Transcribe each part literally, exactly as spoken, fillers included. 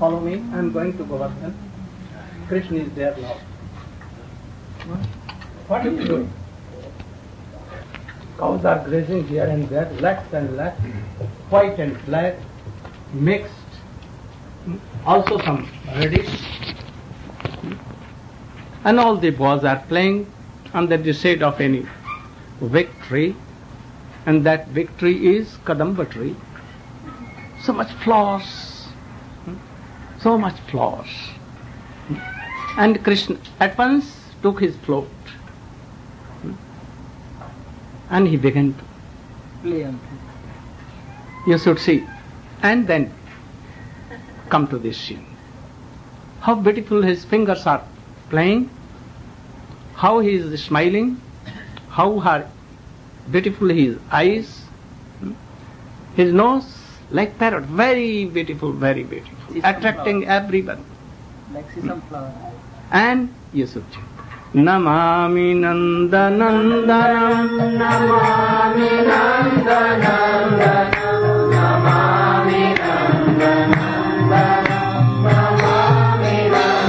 follow me, I am going to Govardhan. Krishna is there now. What are you doing? Cows are grazing here and there, lakhs and lakhs, white and black, mixed, also some reddish. And all the boys are playing under the shade of any victory, and that victory is Kadamba tree. So much flowers, so much flowers. And Krishna at once took his float and he began to play on it. You should see. And then come to this scene. How beautiful his fingers are playing, how he is smiling, how her beautiful his eyes, his nose like parrot, very beautiful, very beautiful, attracting everyone. Like sesame flower. And you should check. Namami Nandanandanam, Namami Nandanandanam, Namami Nandanandanam, Namami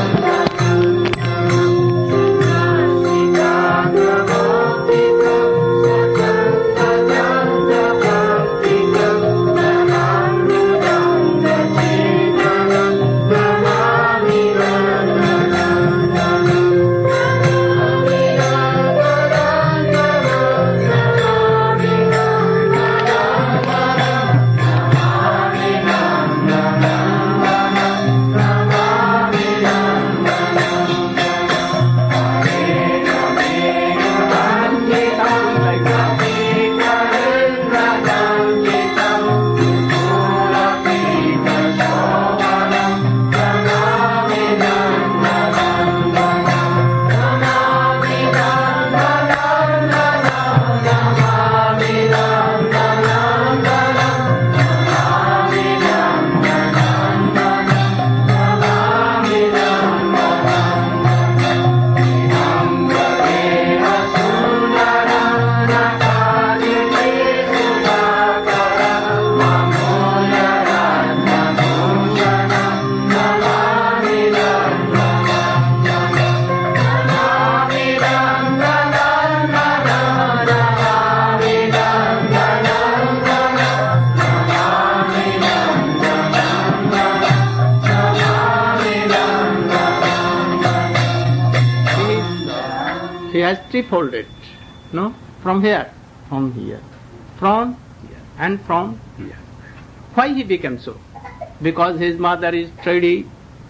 three-folded, no? From here, from here, from here, and from here. Why he became so? Because his mother is trady,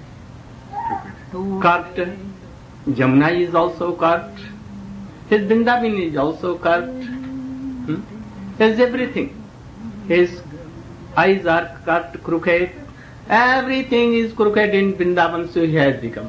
cut, Jamuna is also cut, his Vrindavan is also cut, hmm? His everything. His eyes are cut, crooked, everything is crooked in Vrindavan, so he has become.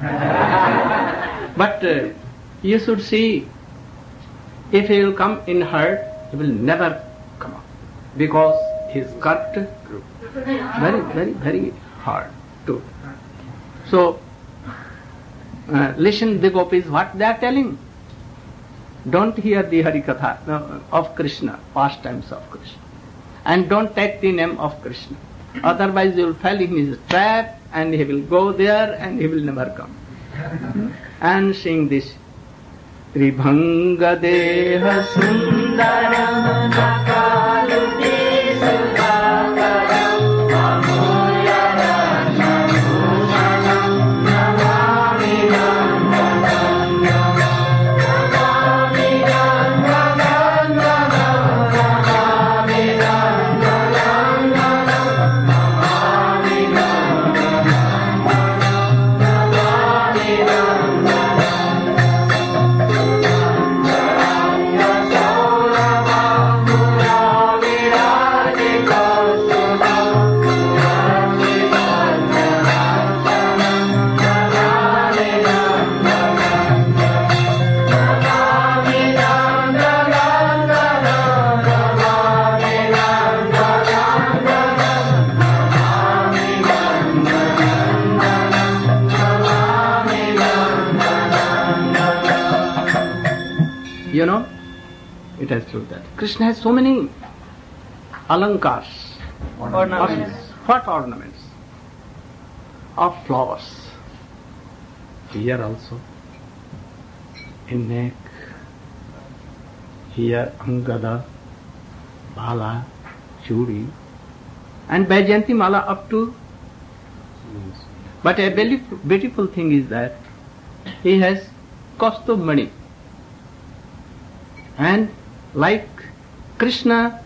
But uh, you should see, if he will come in hurt, he will never come out, because he is cut very, very, very hard too. So, uh, listen the gopis what they are telling. Don't hear the Harikatha uh, of Krishna, pastimes of Krishna, and don't take the name of Krishna. Otherwise you will fall in his trap and he will go there and he will never come. And sing this. Tribhanga Deha Sundaram Nakaluti Sudhakaram Amulyaram Nabhushanam Namami Nandanam Namami Nandanam Namami Nandanam Namami You know, it has true that Krishna has so many alankars. Ornaments. What ornaments? of flowers. Here also, in neck, here Angada, Bala, Churi, and Baijayanti Mala up to. But a very beautiful thing is that he has Kaustubh Mani. And like Krishna,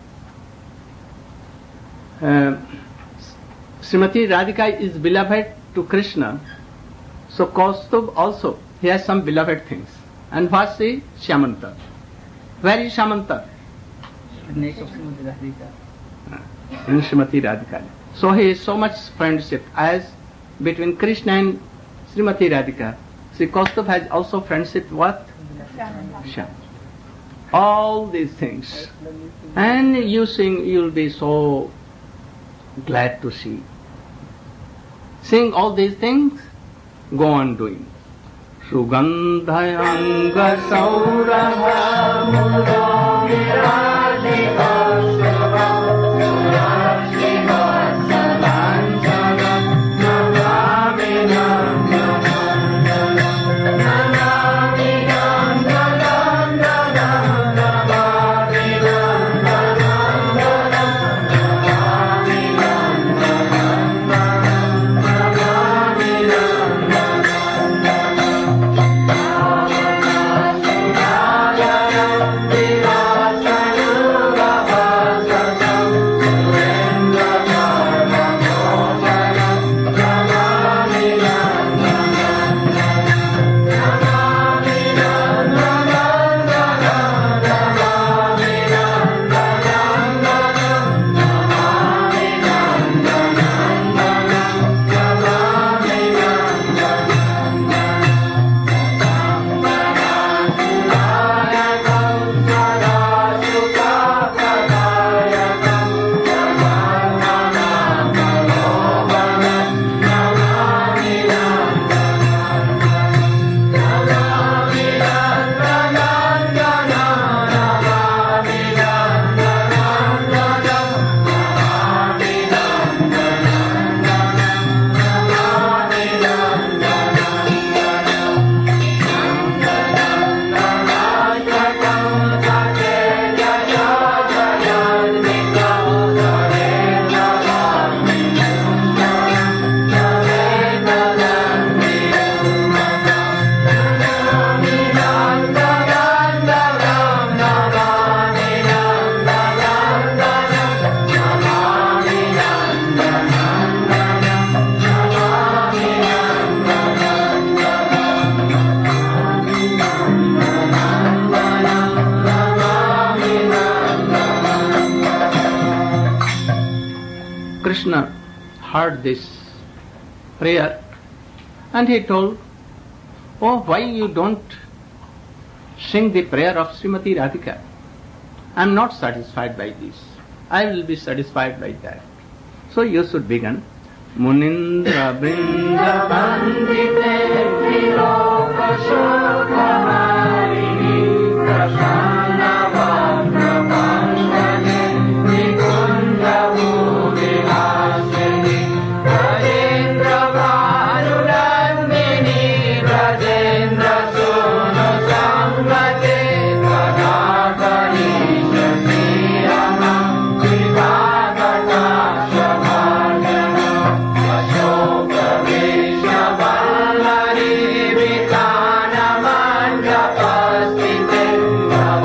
uh, Srimati Radhika is beloved to Krishna, so Kaustubh also, he has some beloved things. And what's the Shyamanta? Where is Shyamanta? neck of Srimati Radhika. In Srimati Radhika. So he is so much friendship as between Krishna and Srimati Radhika. Sri Kaustubh has also friendship what? Shyam. All these things. And you sing, you'll be so glad to see. Sing all these things, go on doing. Sugandhayanga saurabha mudo viradika Krishna heard this prayer and he told, oh, why you don't sing the prayer of Srimati Radhika? I am not satisfied by this. I will be satisfied by that. So you should begin. Munindra Brinda Bandite Viloka Shokamarini Prasana Vakra Bandane Nikunda Mudivasini Rajendra Bharudandini Rajendra Sunu Sangate Kadakari Shasiyama Vivagata Shabhagana Ashoka Vishna Vallari Vitana Manja Pastite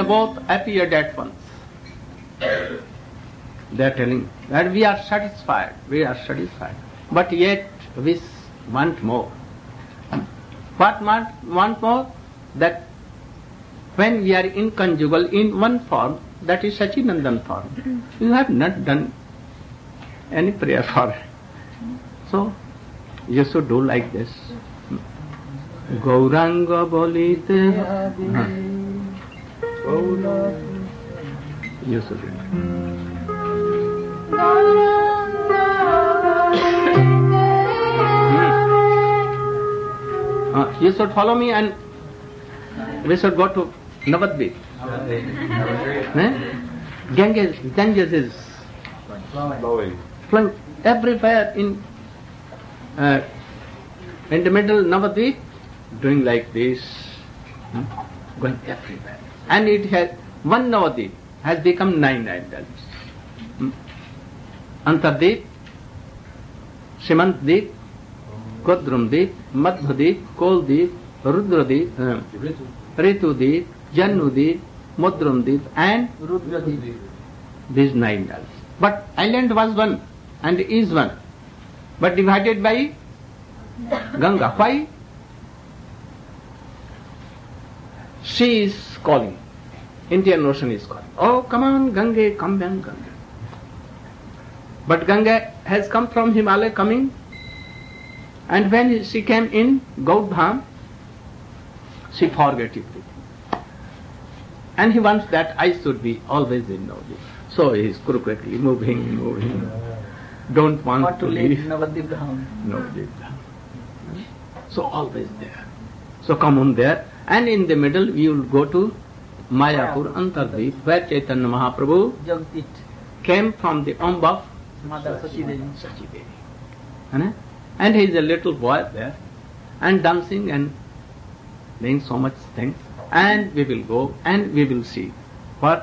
both appeared at once. They are telling that we are satisfied, we are satisfied, but yet we want more. What want, want more? That when we are in conjugal in one form, that is Sachinandan form, you have not done any prayer for it. So, you should do like this. Gauranga bolite. You should do it. Uh, you should follow me and we should go to Navadvip. eh? Ganges, Ganges is Flowing. flowing everywhere in uh, in the middle Navadvip, doing like this, hmm? going everywhere. And it has, one Navadvip has become nine idols. Hmm? Antardvip, Simantdvip, Kodrumdvip, Madhudvip, Koldvip, Rudradvip, uh, Ritudvip, Janudvip, Mudrumdvip and Rudradvip. these nine idols. But island was one and is one, but divided by Ganga. Why? She is calling. Indian Ocean is calling. Oh, come on, Ganga, come down, Ganga. But Ganga has come from Himalaya coming, and when she came in Gaudham, she forgot everything. And he wants that I should be always in Navadvip. So he is crookedly moving, moving. Don't want, Want to to leave leave Navadvip Dham. Navadvip. So always there. So come on there. And in the middle we will go to Mayapur Antardvip, where Chaitanya Mahaprabhu Jagtit. came from the womb of Mother Sachi Devi. Sachi Devi. Huh? And he is a little boy there, and dancing and doing so much things. And we will go and we will see what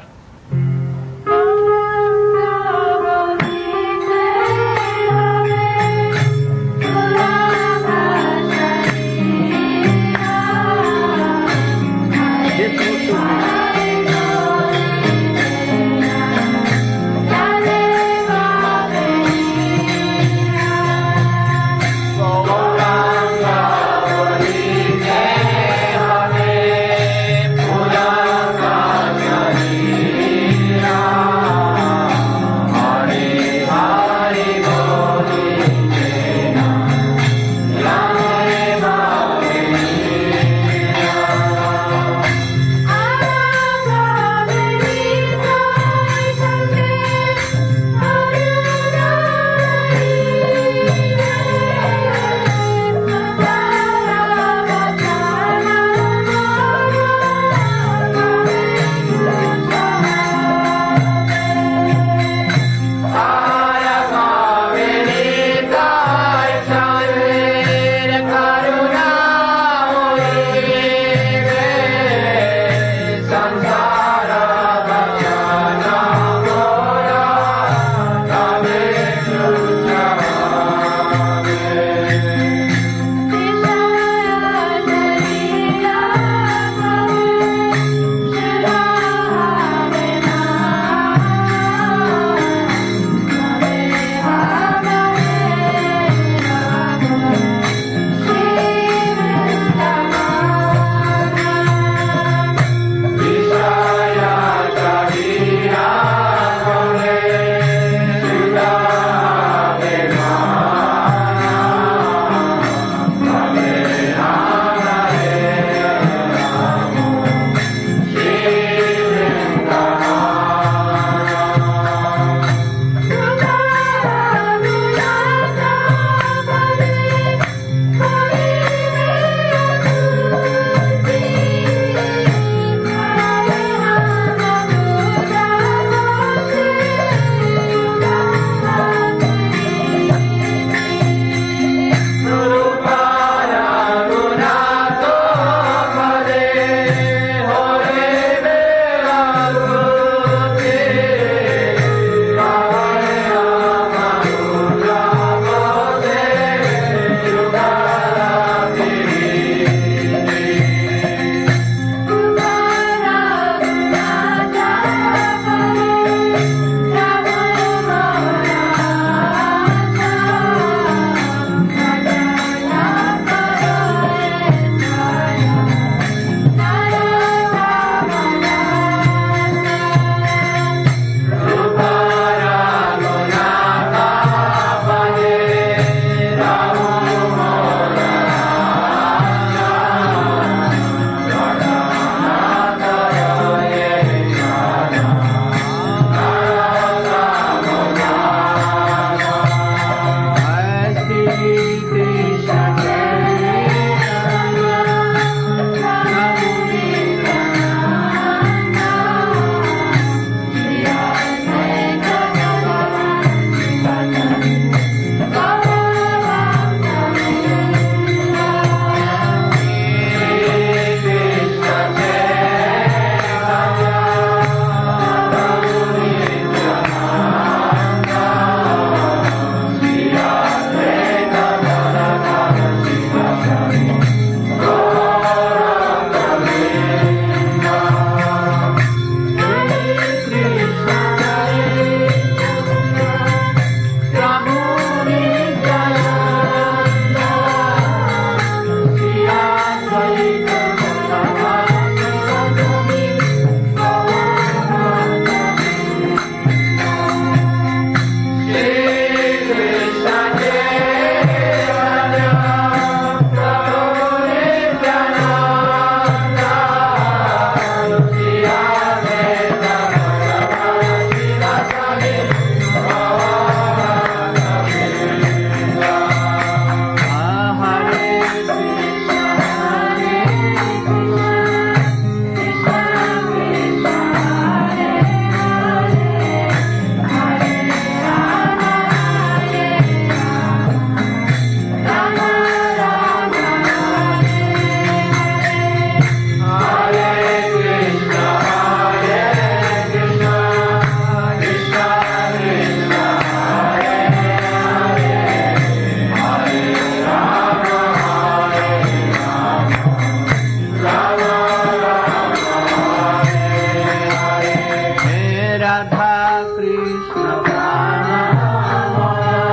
Radha Krishna Pranamaya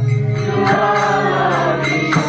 Yugala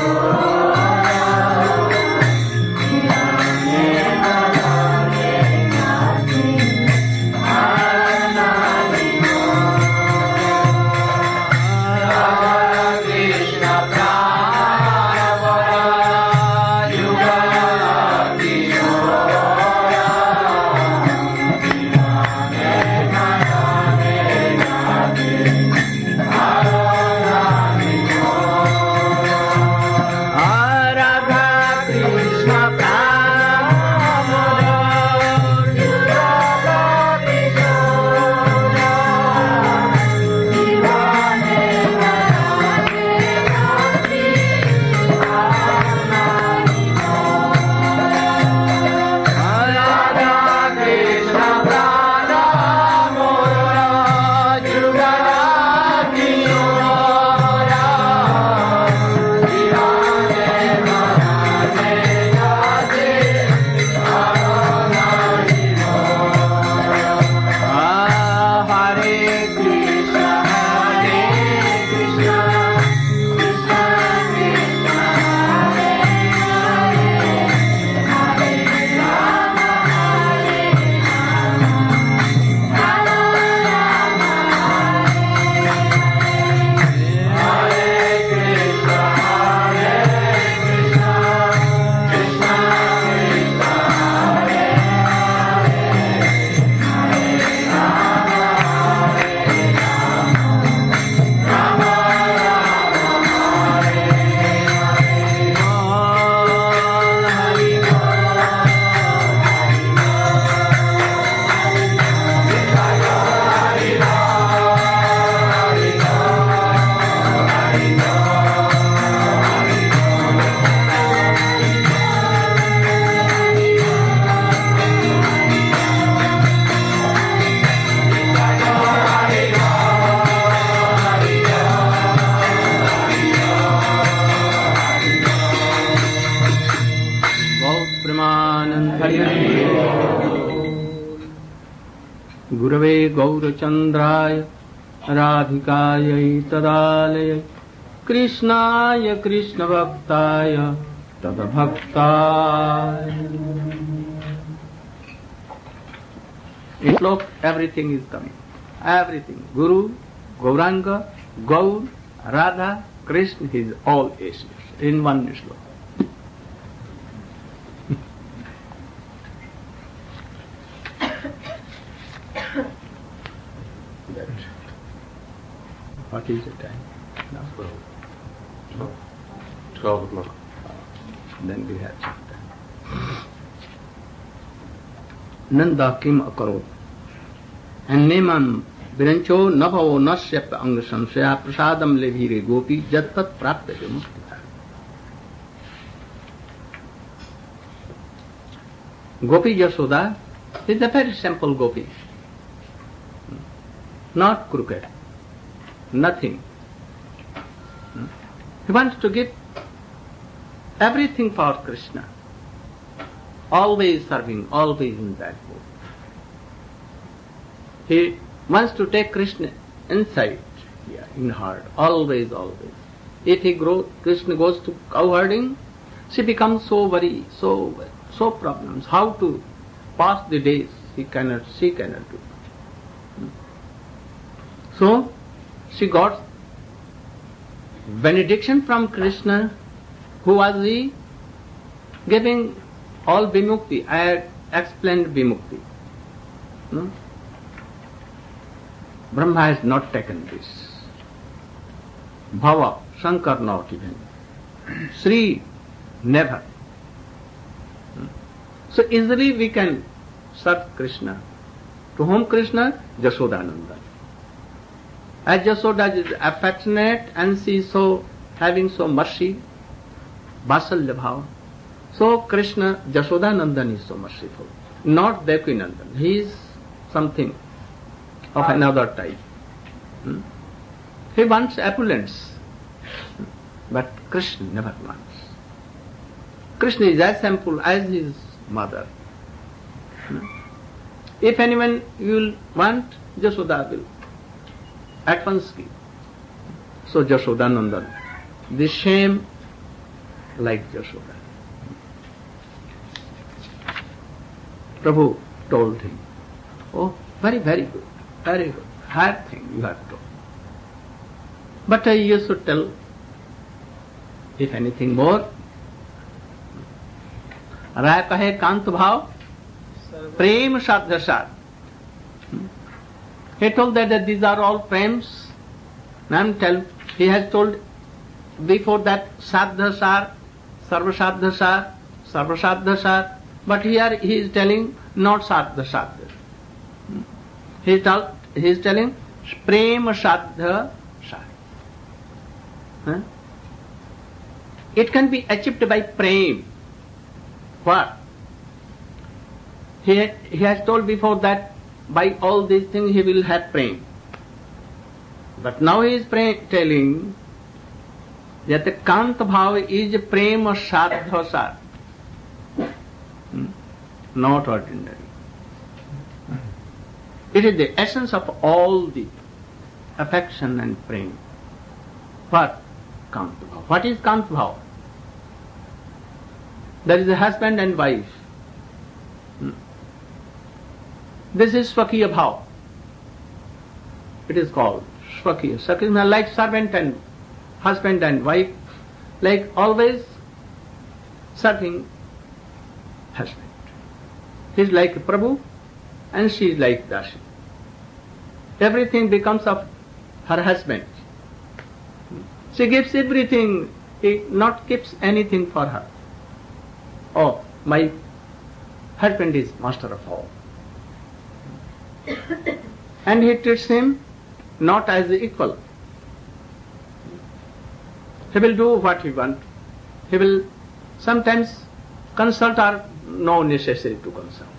गुरवे गौरचन्द्राय राधिकायै तदालयै कृष्णाय कृष्णभक्ताय तदभक्ताय. In slok everything is coming. Everything. Guru, Gauranga, Gaur, Radha, Krishna is all essence in one slok. What is the time now? Twelve. Twelve. Twelve o'clock. Then we have some time. Nanda kim akaro. And nemam virancho navavo nasyap angasam saya prasadam levire gopi jatpat prapta mukti. Gopi Yasoda is a very simple gopi. Not crooked. Nothing. He wants to give everything for Krishna. Always serving, always in that mood. He wants to take Krishna inside, yeah, in heart, always, always. If he grow, Krishna goes to cow herding, she becomes so worried, so so problems. How to pass the days? He cannot, she cannot do. So she got benediction from Krishna, who was he? Giving all vimukti. I had explained vimukti. No? Brahma has not taken this. Bhava, Shankar not even. Sri, never. So easily we can serve Krishna. To whom Krishna? Jashodananda. As Jashoda is affectionate and she is so having so mercy, Vasalya bhava. So Krishna, Jashodanandan is so merciful. Not Devakinandan. He is something of another type. Hmm? He wants opulence. But Krishna never wants. Krishna is as simple as his mother. Hmm? If anyone will want, Jashoda will at once give. So Jashoda Nandan, the same like Jashoda. Prabhu told him, oh, very, very good, very good, hard thing you have told. But uh, you should tell, if anything more. राय कहे कांत भाव प्रेम साध साध. He told that, that these are all prems. Now tell, he has told before that sadha sar, sarva sadha sar, sarva sadha sar. But here he is telling not sadha sadha. He is, tell, he is telling prema sadha sar. Huh? It can be achieved by prem. What? He, he has told before that by all these things he will have prem. But now he is pray, telling that the Kant Bhav is prema sadha sar. Hmm? Not ordinary. It is the essence of all the affection and prem. What? Kant Bhav. What is Kant Bhav? That is a husband and wife. Hmm. This is Swakiya Bhav. It is called Swakiya. Swakiya like servant and husband and wife, like always serving husband. He is like Prabhu and she is like Dashi. Everything becomes of her husband. She gives everything, he not keeps anything for her. Oh, my husband is master of all. And he treats him not as equal. He will do what he wants. He will sometimes consult or no necessary to consult.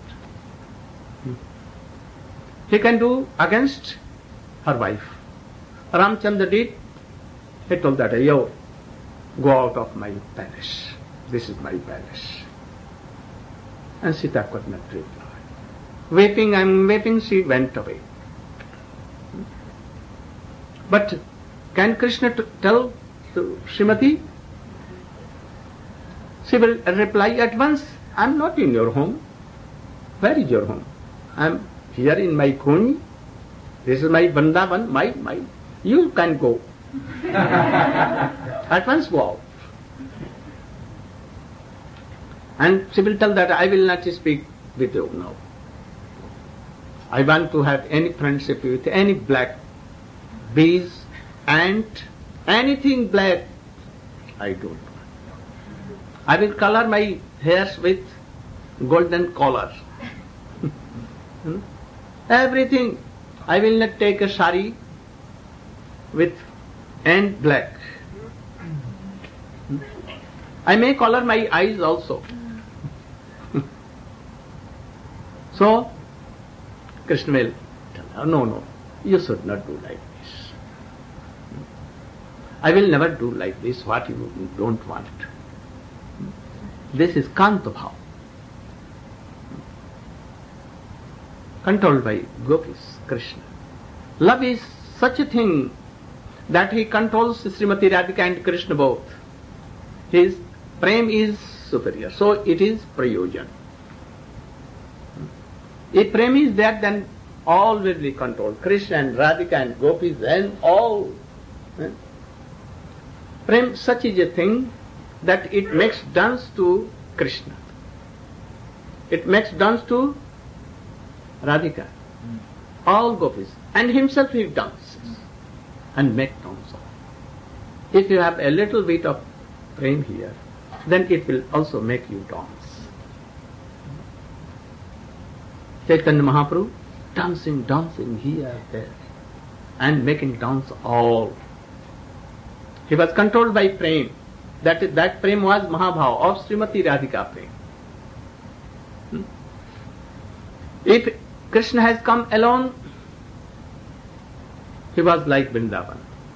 He can do against her wife. Ramchandra did. He told that, yo, go out of my palace. This is my palace. And Sita could not reply. Weeping and weeping, she went away. But can Krishna t- tell to Srimati? She will reply at once, I am not in your home. Where is your home? I am here in my Kuni. This is my Vrindavan, my, my. You can go. At once go out. And she will tell that I will not speak with you now. I want to have any friendship with any black bees, ant, anything black. I don't want. I will color my hairs with golden color. hmm? Everything. I will not take a sari with ant black. Hmm? I may color my eyes also. So, Krishna will tell her, no, no, you should not do like this. I will never do like this what you don't want. This is Kanta Bhav. Controlled by Gopis, Krishna. Love is such a thing that he controls Srimati Radhika and Krishna both. His prem is superior, so it is prayojan. If prem is there, then all will be controlled. Krishna and Radhika and Gopis and all. Eh? Prem such is a thing that it makes dance to Krishna. It makes dance to Radhika. Mm. All Gopis. And himself he dances and makes dance. If you have a little bit of prem here, then it will also make you dance. Chaitanya Mahaprabhu dancing, dancing here, there, and making dance all. He was controlled by prem. That, that prem was Mahabhav of Srimati Radhika prem. Hmm? If Krishna has come alone, he was like Vrindavan,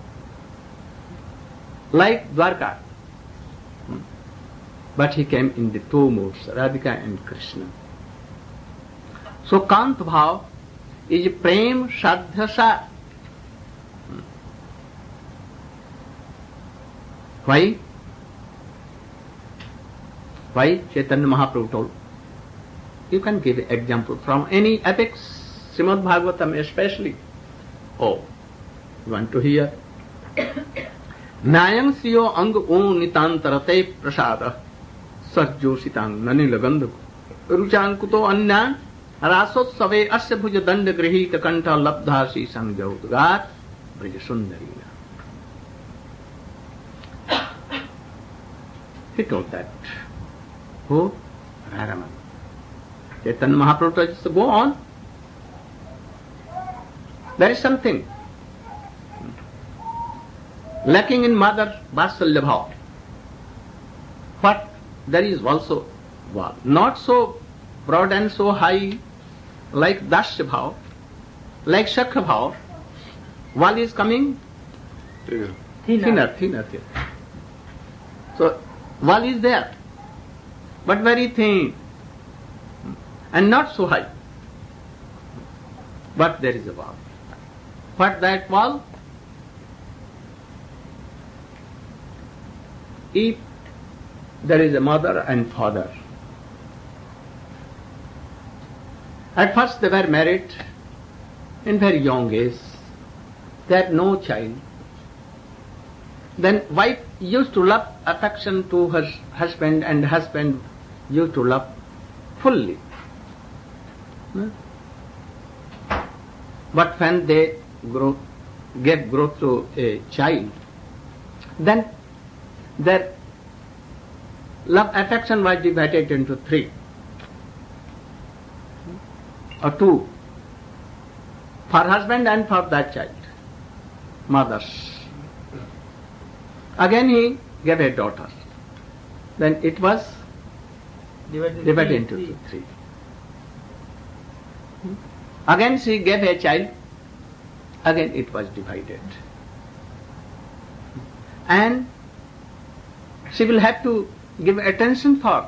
like Dwarka. Hmm? But he came in the two moods, Radhika and Krishna. So Kant Bhav is Prem Sadhyasa. Why? Why Chaitanya Mahaprabhu told? You can give example from any epics, Srimad Bhagavatam especially. Oh, you want to hear? Nayang siyo ang o nitantarate prasada sarjositang nanilagandhu ruchankuto anna rasot save asya bhuja danda grihita kanta labdhasi sangjaudugat brija sundarina. He told that. Who? Raraman. Chaitanya Mahaprabhu told us to go on. There is something lacking in mother Vatsalya Bhava. But there is also well, not so broad and so high like Dasya Bhava, like Shakha Bhava. Wall is coming Thinner. thinner, thinner, thinner. So wall is there, but very thin and not so high. But there is a wall. What that wall? If there is a mother and father, at first they were married in very young age, they had no child. Then wife used to love affection to her husband and husband used to love fully. Hmm? But when they grow, gave growth to a child, then their love affection was divided into three or two, for husband and for that child, mothers. Again he gave a daughter. Then it was Divided, divided into three. three. Again she gave a child. Again it was divided. And she will have to give attention for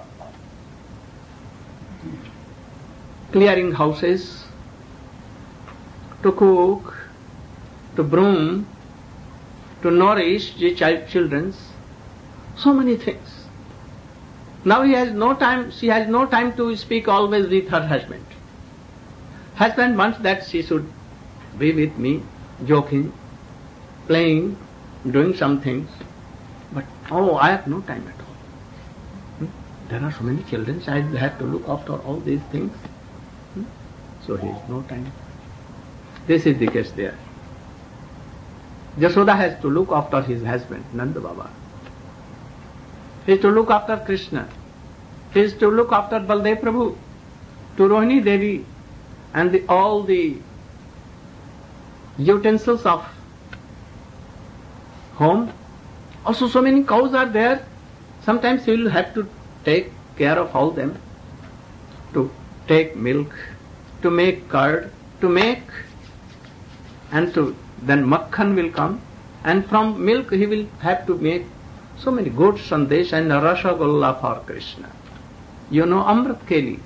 clearing houses, to cook, to broom, to nourish the child children, so many things. Now he has no time, she has no time to speak always with her husband. Husband wants that she should be with me, joking, playing, doing some things. But oh, I have no time at all. Hmm? There are so many children, I have to look after all these things. Hmm? So he has no time. This is the case there. Jasoda has to look after his husband, Nanda Baba. He is to look after Krishna. He is to look after Baldev Prabhu, to Rohini Devi, and the, all the utensils of home. Also so many cows are there. Sometimes he will have to take care of all them, to take milk, to make curd, to make, and to then makhan will come, and from milk he will have to make so many good sandesh and rasagholla for Krishna. You know Amrit Keli.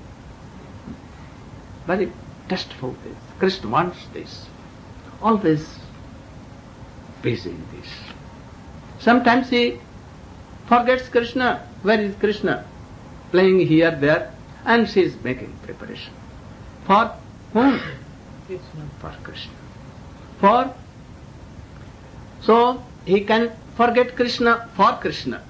Very tasteful this. Krishna wants this. Always busy in this. Sometimes he forgets Krishna. Where is Krishna? Playing here, there, and she is making preparation. For whom? Krishna. For Krishna. For, so he can forget Krishna for Krishna.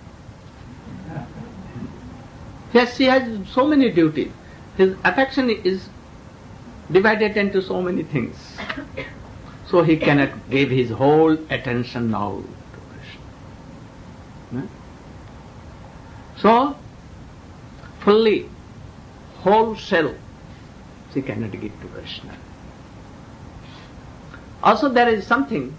Yes, he has so many duties. His affection is divided into so many things. So he cannot give his whole attention now to Krishna. So, fully, wholesale, she cannot give to Krishna. Also there is something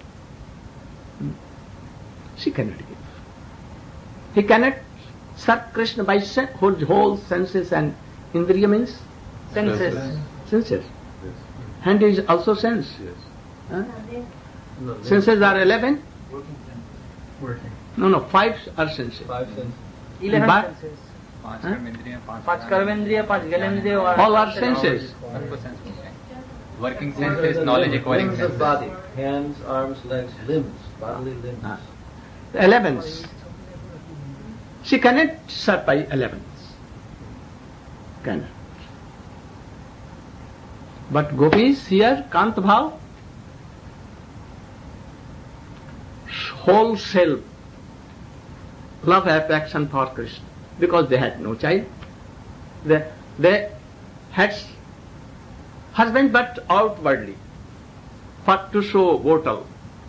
she cannot give. He cannot serve Krishna by sen- whole, whole senses and indriya means Senses. senses. Yes. Hand is also sense. Yes. Huh? Senses are eleven? Working. No, no, five are senses. Five senses. Eleven But- senses. पांच हाँ? कर्मेंद्रियां, पांच पांच कर्मेंद्रिय, पांच ज्ञानेंद्रिय और All are senses. उनको sense बोलते हैं. Working sense is knowledge acquiring limbs of sense. body, hands, arms, legs, limbs, bodily limbs. Ah. The eleventh. She cannot serve by eleventh. Cannot. But gopis here, Kant Bhav, whole self, love affection for Krishna, because they had no child. They, they had husband but outwardly, for to show bottle.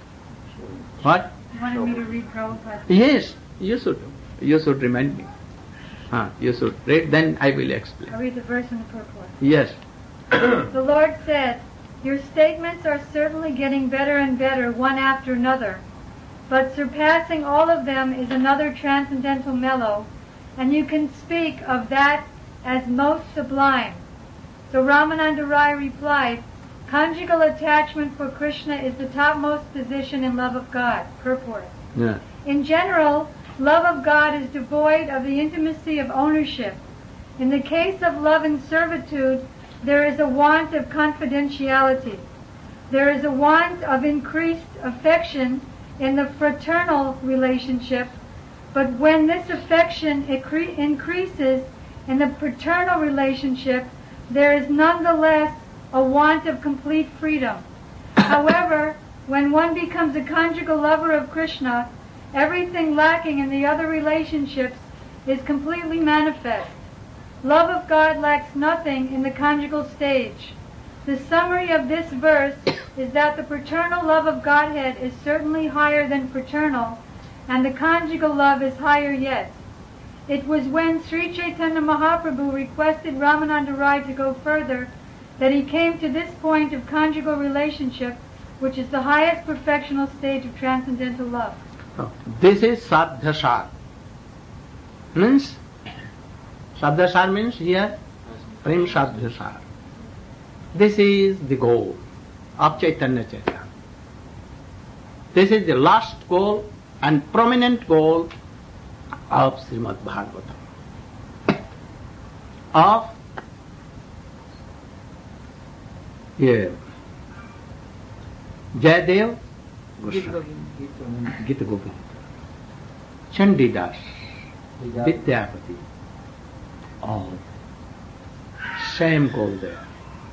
What? You wanted me to read Prabhupada? Yes, you should. You should remind me. Ah, you should read, then I will explain. I'll read the verse in the purport. Yes. The Lord said, "Your statements are certainly getting better and better one after another, but surpassing all of them is another transcendental mellow, and you can speak of that as most sublime." So Ramananda Rai replied, "Conjugal attachment for Krishna is the topmost position in love of God." Purport. Yeah. In general, love of God is devoid of the intimacy of ownership. In the case of love and servitude, there is a want of confidentiality. There is a want of increased affection in the fraternal relationship, but when this affection incre- increases in the paternal relationship, there is nonetheless a want of complete freedom. However, when one becomes a conjugal lover of Krishna, everything lacking in the other relationships is completely manifest. Love of God lacks nothing in the conjugal stage. The summary of this verse is that the paternal love of Godhead is certainly higher than fraternal, and the conjugal love is higher yet. It was when Sri Chaitanya Mahaprabhu requested Ramananda Rai to go further that he came to this point of conjugal relationship, which is the highest perfectional stage of transcendental love. Oh, this is Sadhasar. Means, Sadhasar means here, Prem Sadhasar. This is the goal of Chaitanya Chaitanya. This is the last goal and prominent goal of Srimad Bhagavatam. Of yeah, Jayadev Goswami, Gita Govind, Chandidas, Vidyapati, all same goal there.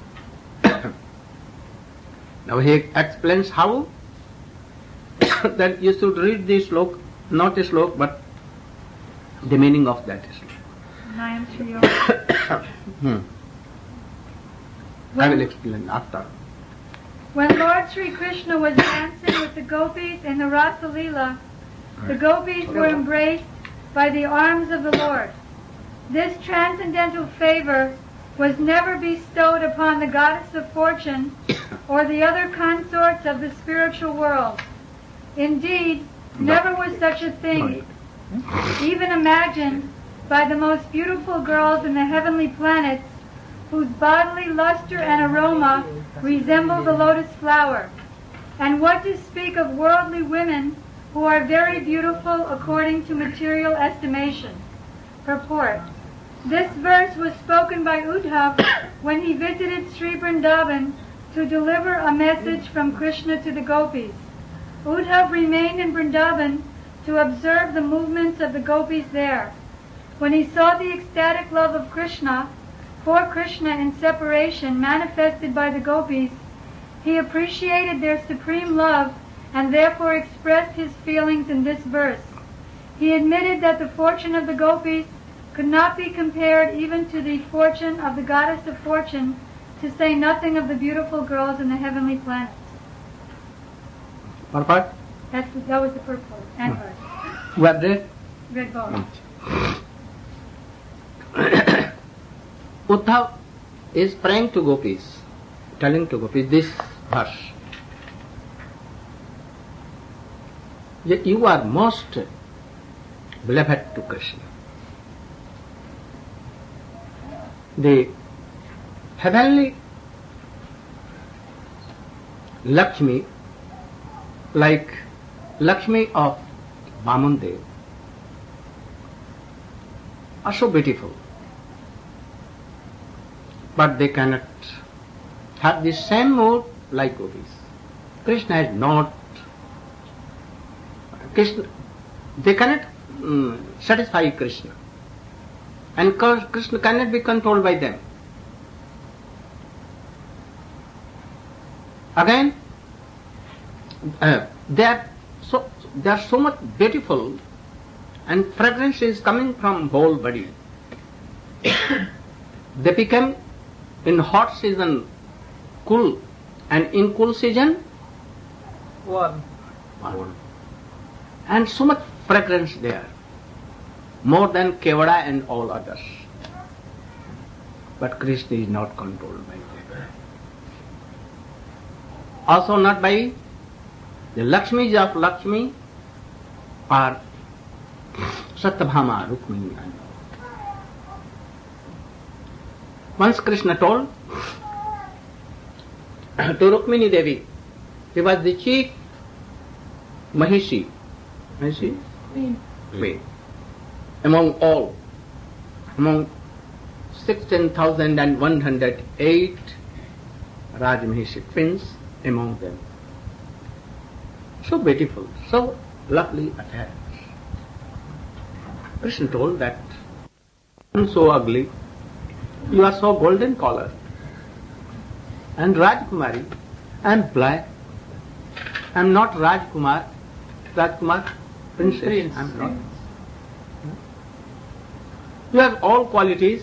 Now he explains how that you should read this slok, not a slok, but the meaning of that slok. Nayam Shriyo. Hmm. I will explain after. When Lord Sri Krishna was dancing with the gopis in the Rasa Leela, the gopis were embraced by the arms of the Lord. This transcendental favor was never bestowed upon the goddess of fortune or the other consorts of the spiritual world. Indeed, never was such a thing even imagined by the most beautiful girls in the heavenly planets, whose bodily luster and aroma resemble the lotus flower. And what to speak of worldly women who are very beautiful according to material estimation. Purport. This verse was spoken by Uddhav when he visited Sri Vrindavan to deliver a message from Krishna to the gopis. Uddhav remained in Vrindavan to observe the movements of the gopis there. When he saw the ecstatic love of Krishna, for Krishna in separation manifested by the gopis, he appreciated their supreme love and therefore expressed his feelings in this verse. He admitted that the fortune of the gopis could not be compared even to the fortune of the goddess of fortune, to say nothing of the beautiful girls in the heavenly planets. Purport? That's the, that was the purport and verse. You have read? Read both. Uddhav is praying to gopis, telling to gopis this verse. You are most beloved to Krishna. The heavenly Lakshmi, like Lakshmi of Vamandev, are so beautiful, but they cannot have the same mood like gopis. Krishna is not. Krishna, they cannot um, satisfy Krishna. And Krishna cannot be controlled by them. Again, uh, they are so they are so much beautiful, and fragrance is coming from whole body. They become in hot season cool, and in cool season Warm. warm. And so much fragrance there, more than Kevada and all others. But Krishna is not controlled by them. Also not by the Lakshmis of Lakshmi or Satyabhama, Rukmini. Once Krishna told to Rukmini Devi, he was the chief Mahishi, Mahishi? Queen. Among all, among sixteen thousand one hundred eight Raj Mahishi queens among them. So beautiful, so lovely attire. Krishna told that, I am so ugly, you are so golden color, and Rajkumari, I am black, I am not Rajkumar, Rajkumar, princess, Prince. I am not. You have all qualities,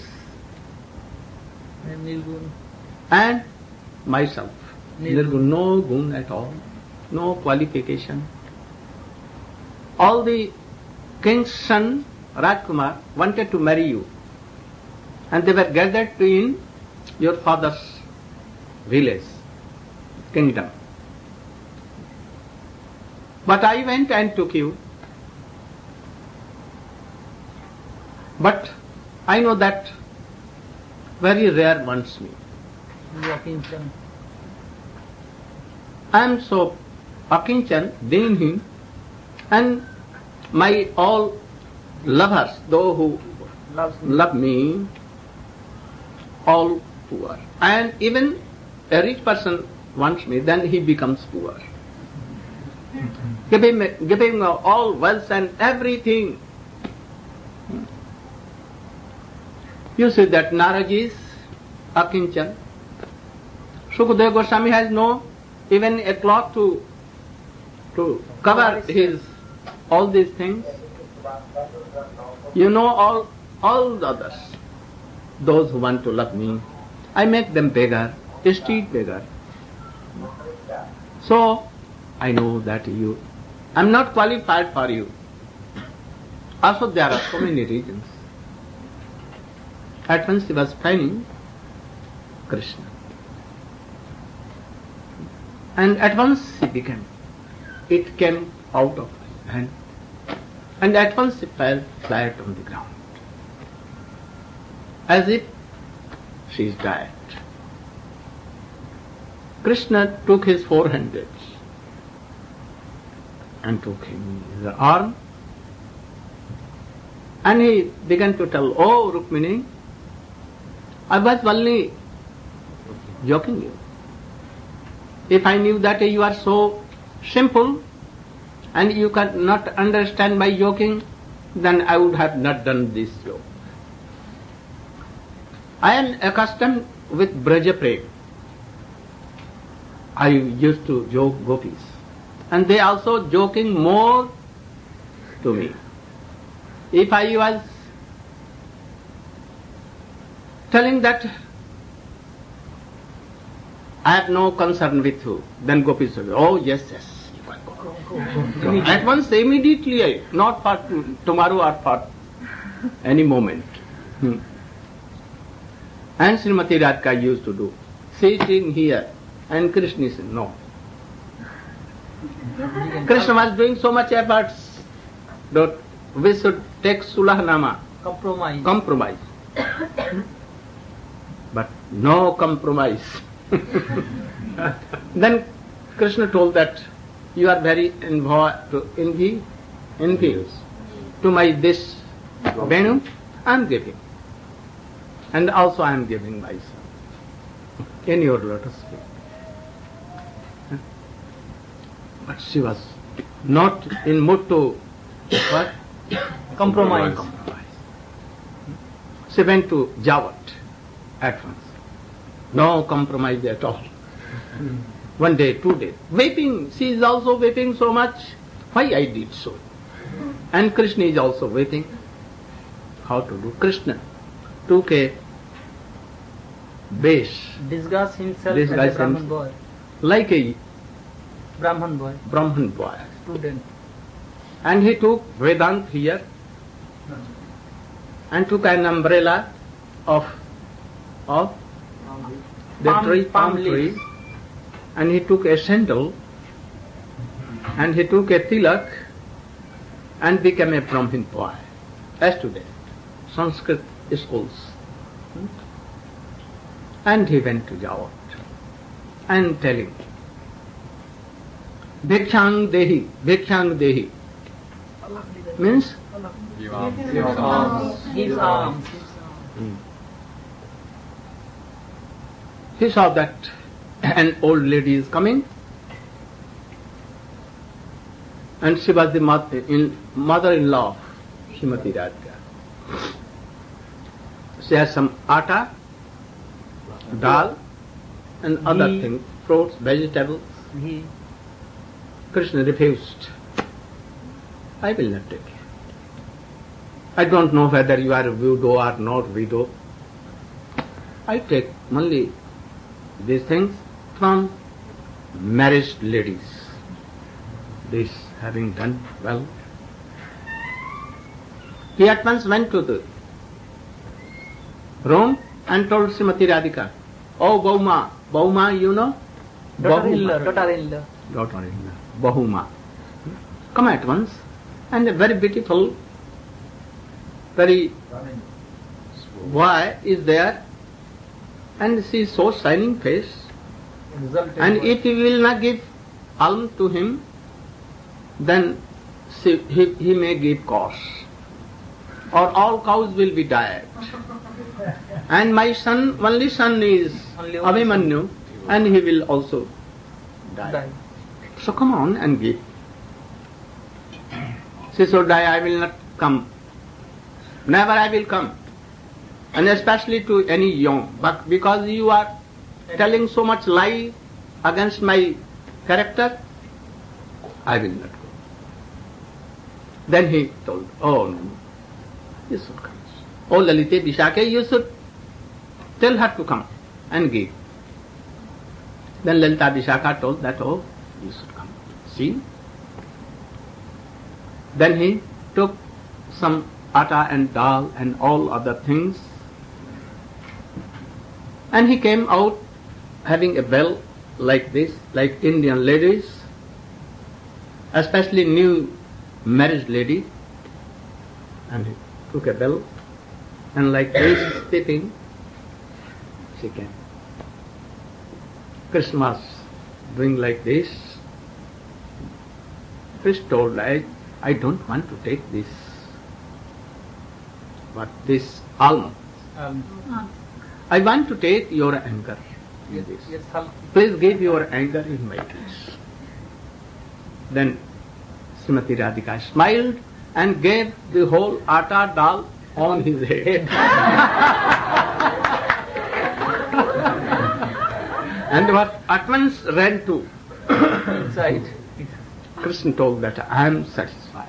And Nilgun. and myself. Nilgun. There is no gun at all, no qualification. All the king's son, Rajkumar, wanted to marry you, and they were gathered in your father's village, kingdom. But I went and took you. But I know that very rare wants me. Walking sun. I am so akinchan, dinhim, and my all lovers, those who Loves me. love me, all poor. And even a rich person wants me, then he becomes poor. Give him, give him all wealth and everything. You see that Naraji is akinchan. Sukadeva Goswami has no even a cloth to to cover his all these things. You know all all the others, those who want to love me, I make them beggar, a street beggar. So I know that you, I am not qualified for you. Also there are so many reasons. At once he was planning Krishna. And at once he became. It came out of his hand. And at once he fell flat on the ground. As if she is dead. Krishna took his four hands and took him in his arm. And he began to tell, "Oh Rukmini, I was only joking you. If I knew that you are so simple and you cannot understand my joking, then I would have not done this joke. I am accustomed with Braja Prem. I used to joke gopis, and they also joking more to me. If I was telling that I have no concern with you, then gopis will say, "Oh yes, yes, you can go." So at once, immediately, not for tomorrow or for any moment. Hmm. And Srimati Radhika used to do, sitting here, and Krishna said, "No." Krishna was doing so much efforts that we should take Sulahnama, Compromise. compromise. But no compromise. Then Krishna told that you are very envi- to envy, envious to my this Venu, I am giving. And also I am giving myself. in your lotus feet. Huh? But she was not in mood to what? Compromise. Compromise. She went to Jawat at once. No compromise at all. One day, two days. Weeping. She is also weeping so much. Why I did so? And Krishna is also weeping. How to do? Krishna took a base Disguise himself Disguise as a Brahman him- boy. like a Brahman boy. Brahman boy. Student. And he took Vedant here and took an umbrella of of the Palm- tree, palm palm tree, leaves. and he took a sandal and he took a tilak and became a Brahmin boy. As today, Sanskrit schools. Hmm? And he went to Jawat and telling, Bhikshang Dehi, Bhikshang Dehi, means Give alms. Give alms. Give alms. he saw that an old lady is coming, and she was the mother in, mother-in-law of Srimati Radhika. She has some atta, dal, and other Ghee. things, fruits, vegetables. He Krishna refused. I will not take it. I don't know whether you are a widow or not widow. I take only these things from married ladies. This having done well, he at once went to the room and told Srimati Radhika, "Oh Bauma, Bauma, you know, daughter-in-law. Bahuma. Daughter-in-law. Daughter-in-law, Bahuma, come at once." And a very beautiful, very boy is there, and she is so shining face. Exalted And boy. if he will not give alms to him, then she, he, he may give cows, or all cows will be died. And my son, only son is Only one Abhimanyu, and he will also die. Die. So come on and give. She should die, I will not come. Never I will come. And especially to any young, but because you are telling so much lie against my character, I will not go. Then he told, oh no, you should come. Oh Lalite Vishake, you should tell her to come and give. Then Lalita Vishaka told that, oh, you should come. See? Then he took some atta and dal and all other things, and he came out having a bell like this, like Indian ladies, especially new married lady, and he took a bell and like this stepping, she came. Krishna was doing like this. Krishna told, I, I don't want to take this, but this alms. Um, I want to take your anger in yes, this. yes, help. Please give your anger in my case. Then Srimati Radhika smiled and gave the whole atta dal on his head. And what at once ran to Inside. Krishna told that I am satisfied.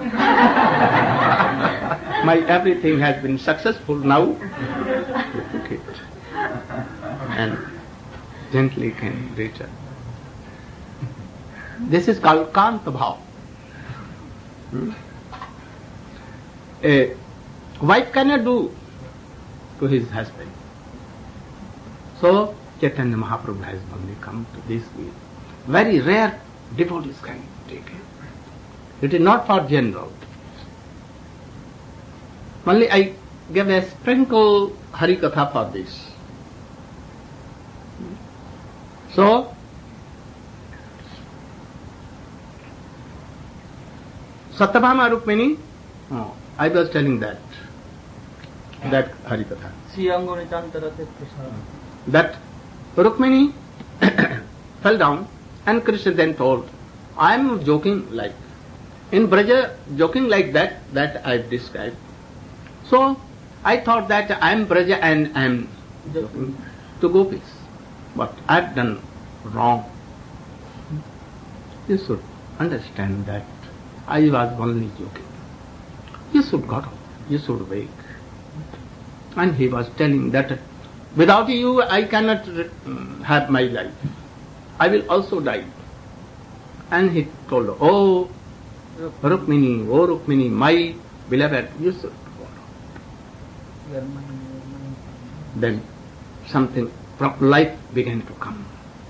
My everything has been successful now. He took it and gently can return. This is called Kanta Bhav. Hmm? A wife cannot do to his husband. So Chaitanya Mahaprabhu has only come to this way. Very rare devotees can take it. It is not for general. Only I give a sprinkle Harikatha for this. So, Satyabhama Rukmini, oh, I was telling that, that Harikatha. Siyangoni Chantarate Krishna. That Rukmini fell down, and Krishna then told, I am joking like, in Braja, joking like that, that I have described. So, I thought that I am Braja and I am joking to gopis. But I have done wrong. You should understand that I was only joking. You should got up, you should wake. And he was telling that without you I cannot have my life. I will also die. And he told, oh Rukmini, oh Rukmini, my beloved, you should go. Then something from life began to come.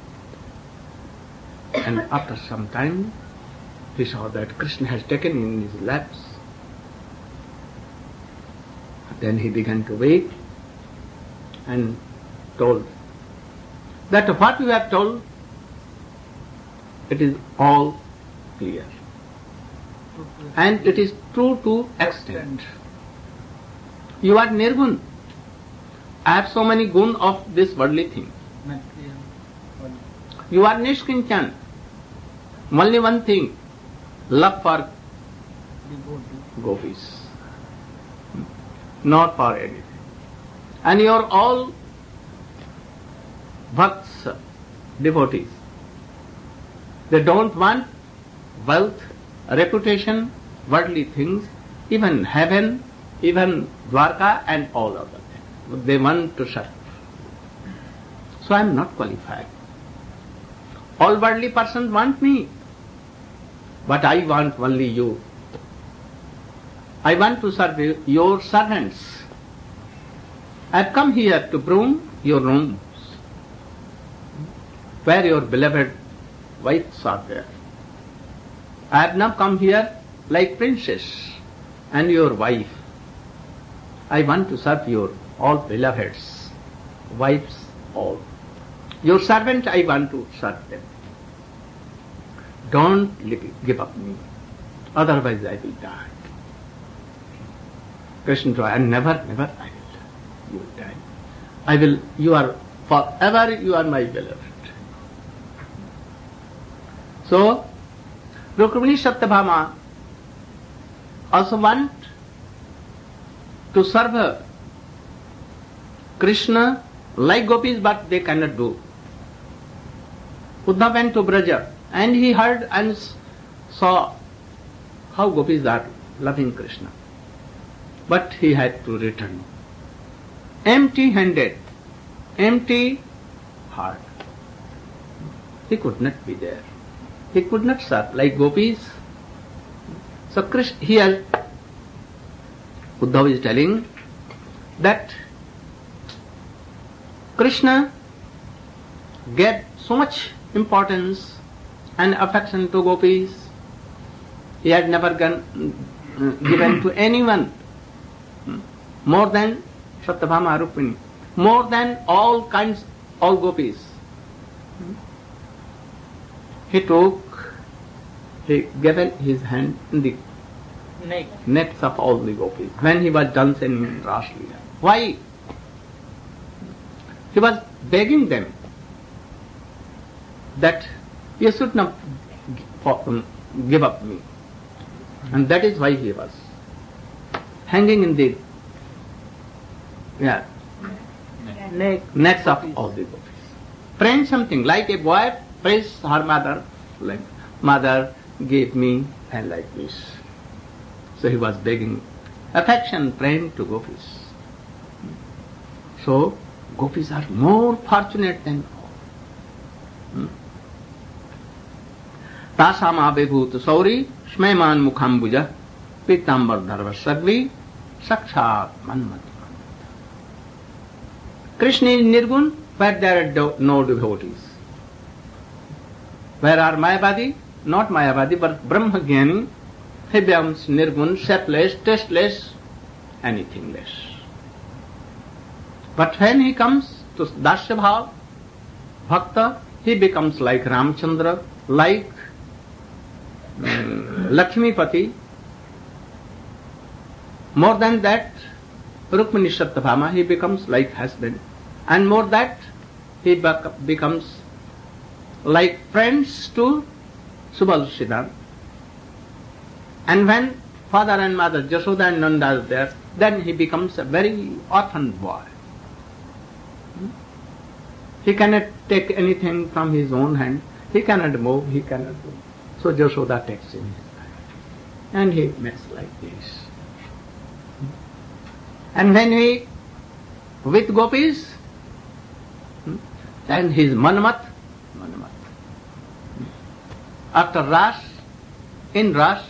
And after some time, he saw that Krishna has taken in his laps. Then he began to wake and told that what you have told, it is all clear. And it is true to extent. You are nirgun. I have so many gun of this worldly thing. You are nishkinchan. Only one thing, love for gopis, not for anything. And you are all bhakts, devotees. They don't want wealth, reputation, worldly things, even heaven, even Dwarka and all other things. They want to serve. So I am not qualified. All worldly persons want me, but I want only you. I want to serve you, your servants. I have come here to broom your rooms, where your beloved wives are there. I have not come here like princess and your wife. I want to serve your all beloveds, wives all. Your servant, I want to serve them. Don't give up me, otherwise I will die. Krishna told, and never, never I will. You will die. I will, you are, forever you are my beloved. So, Rukmini Satyabhama also want to serve Krishna like gopis, but they cannot do. Uddhava went to Braja and he heard and saw how gopis are loving Krishna. But he had to return empty-handed, empty heart. He could not be there. He could not serve like gopis. So Krishna, here Uddhava is telling that Krishna gave so much importance and affection to gopis. He had never given, given to anyone more than Satyabhama Rukmini, more than all kinds, all gopis. He took, he gave his hand in the Neck. necks of all the gopis when he was dancing in Raslila. Why? He was begging them that you should not give up me. And that is why he was hanging in the yeah, Neck. necks of all the gopis. Praying something like a boy prays her mother, like mother gave me and like this. So he was begging affection, praying to gopis. So gopis are more fortunate than all. Tasam abhibhut sauri shmaiman mukhambuja pitambar dharva sarvi sakshat manmati. Krishna is nirgun where there are no devotees. Where are Mayavadi? Not Mayavadi, but Brahmagyani. He becomes nirgun, shapeless, tasteless, anything less. But when he comes to Dasya Bhav, Bhakta, he becomes like Ramchandra, like um, Lakshmipati. More than that, Rukmini Satyabhama, he becomes like husband. And more that, he he bec- becomes like friends to Subal-Siddhant. And when father and mother, Jashoda and Nanda are there, then he becomes a very orphan boy. He cannot take anything from his own hand. He cannot move, he cannot do. So Jashoda takes him. And he makes like this. And when he, with gopis, then his Manmat, Manmat. After Ras, in Ras,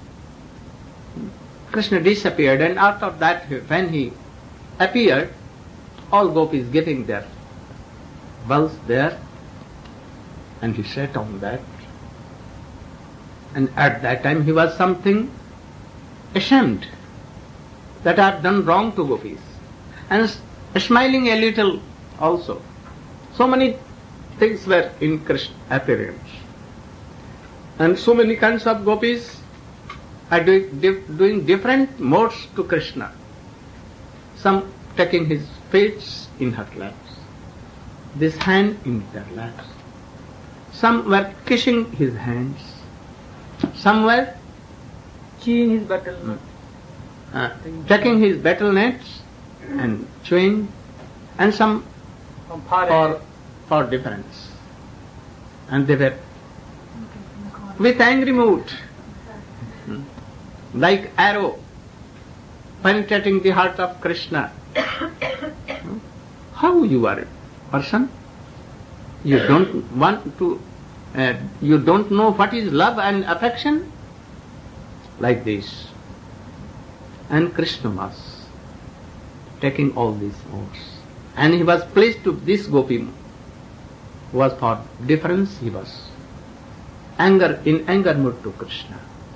Krishna disappeared, and after that, when he appeared, all gopis giving their bulls there, and he sat on that. And at that time he was something ashamed that I have done wrong to gopis, and smiling a little also. So many things were in Krishna's appearance, and so many kinds of gopis are doing, doing different modes to Krishna. Some taking his feet in her laps, this hand in their laps. Some were kissing his hands. Some were chewing his battle. uh, taking his battle nets and chewing, and some From far for, away. for difference. And they were with angry mood, hmm, like arrow penetrating the heart of Krishna. Hmm? How you are a person? You don't want to, uh, you don't know what is love and affection? Like this. And Krishna was taking all these modes. And he was pleased to this gopi was for difference, he was anger, in anger mood to Krishna.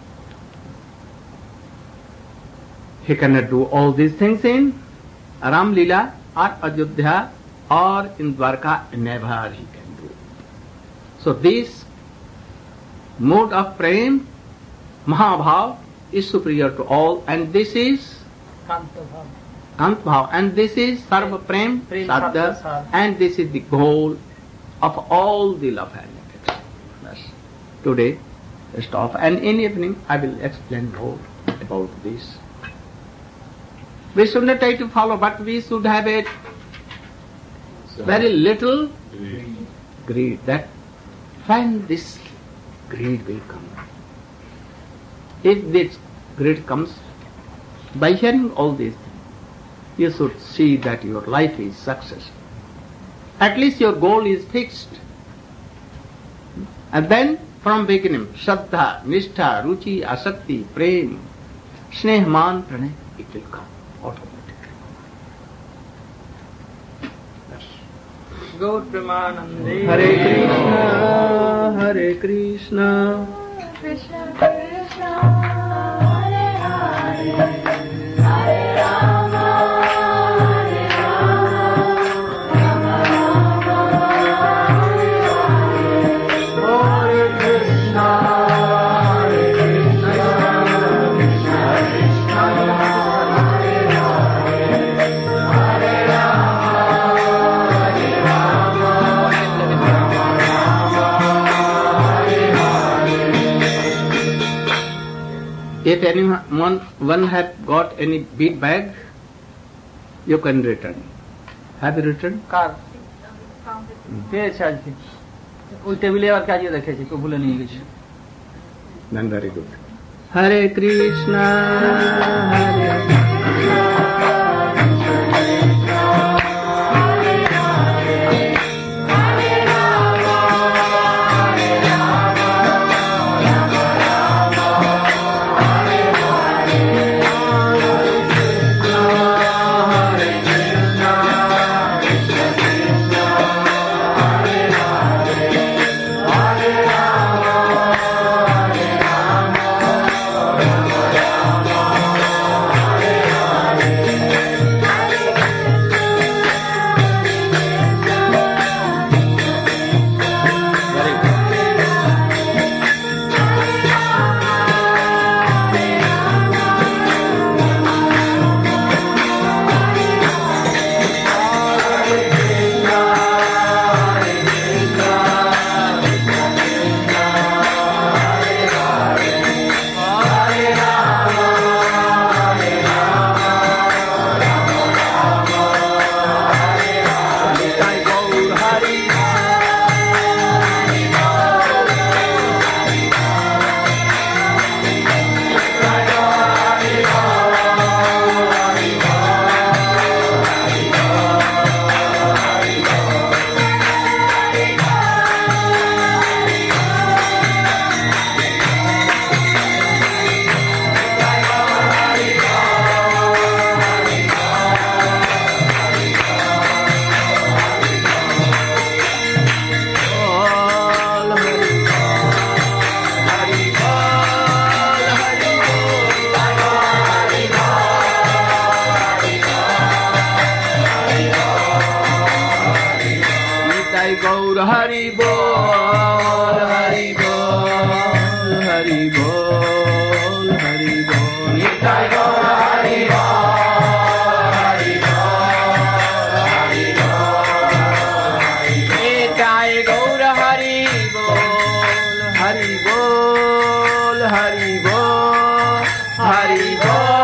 He cannot do all these things in Ram Leela or Ayodhya or in Dwarka, never he can do. So this mode of prem, Mahabhav, is superior to all, and this is Kanta Bhav. Kant Bhav, and this is Sarva Prem, Prem Sadhya, Sadhya, Sadhya. and this is the goal of all the love and affection. Thus, today, stop, and in evening I will explain more about this. We should not try to follow, but we should have a very little greed, that when this greed will come. If this greed comes, by hearing all these things, you should see that your life is successful. At least your goal is fixed. And then from beginning, Shraddha, Nishtha, Ruchi, Asakti, Prem, Snehman, Pranay, it will come automatically. That's Gaur Premanande. Hare Krishna, Hare Krishna, Krishna Krishna, Hare Hare, Hare Rama, Hare Rama, Rama Rama, Hare Hare. Hare Krishna, Hare Krishna, Krishna Krishna, Hare Hare, Hare Rama, Hare Rama, If anyone one have got any bead bag, you can return. Have you returned? কার পেয়েছে আজকে ওই টেবিলে আর কাজে রেখেছি কেউ ভুলে নিয়ে গেছে Then very good. Hare Krishna, Hare Hari Bol, Hari Bol, Hari Bol, Hari Bol. Nitai Gaur Hari Bol, Hari Bol, Hari Bol. Nitai Gaur Hari Bol, Hari Bol, Hari Bol, Hari Bol.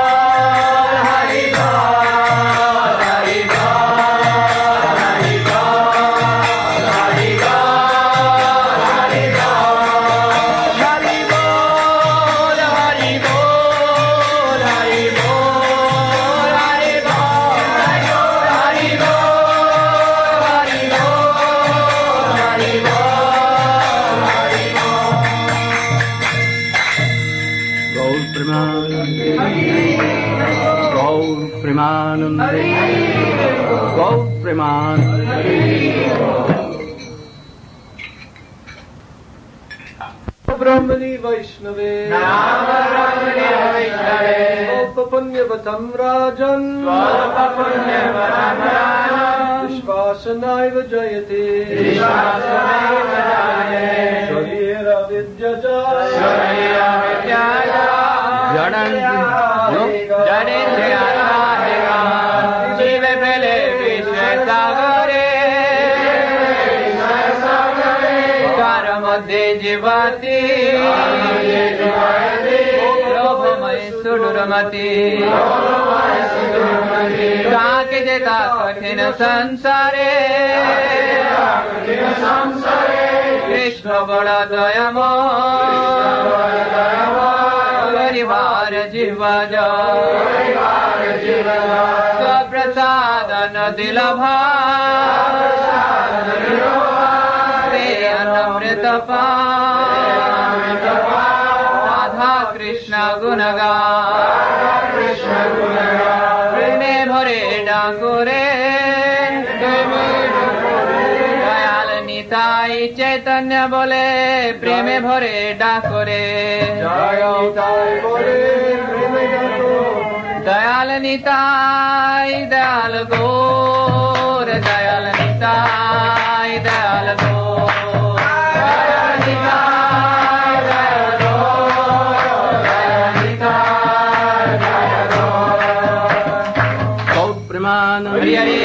Go Preman. Brahmani Vaishnave, Nama Brahmani Vaishnave, Swapa Punyavatam Rajan, Swapa Punyavatam Rajan, Vishwasanaiva Jayate, Vishwasanaiva Jayate, Sharira Vidyajaya, Sharira Vidyajaya, Jadan, no? Jadan Jayata Hega, Jive Pele Vishwa Sagare, Karamade Jivati, Lobhamai Suduramati, Kake Jeta Kathina Sansare, Krishna Bada Dayamo, Varivar Jivaja, Saprasadana Dilabha, Anamritapa, Radha Krishna Gunaga, Preme Bhare Dangure, Dayal Nitai Chaitanya Bole, Preme Bhare Dakore, Dayal Nitai, Dayal Gaur, Dayal Nitai, Dayal Gaur. Hare